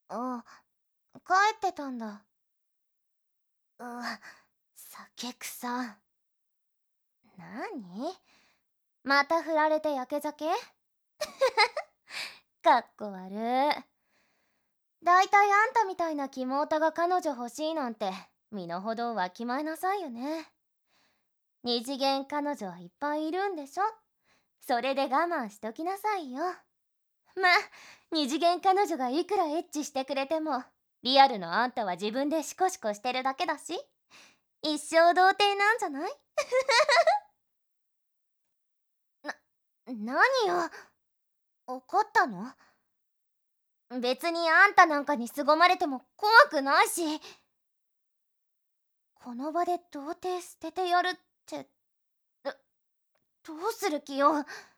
あ、帰ってたんだ。酒臭。なに？また振られてやけ酒？かっこ悪い。だいたいあんたみたいなキモオタが彼女欲しいなんて身の程をわきまえなさいよね。二次元彼女はいっぱいいるんでしょ？それで我慢しときなさいよ。ま、二次元彼女がいくらエッチしてくれても、リアルのあんたは自分でシコシコしてるだけだし、一生童貞なんじゃない？何よ。怒ったの？別にあんたなんかに凄まれても怖くないし。この場で童貞捨ててやるって、どうする気よ。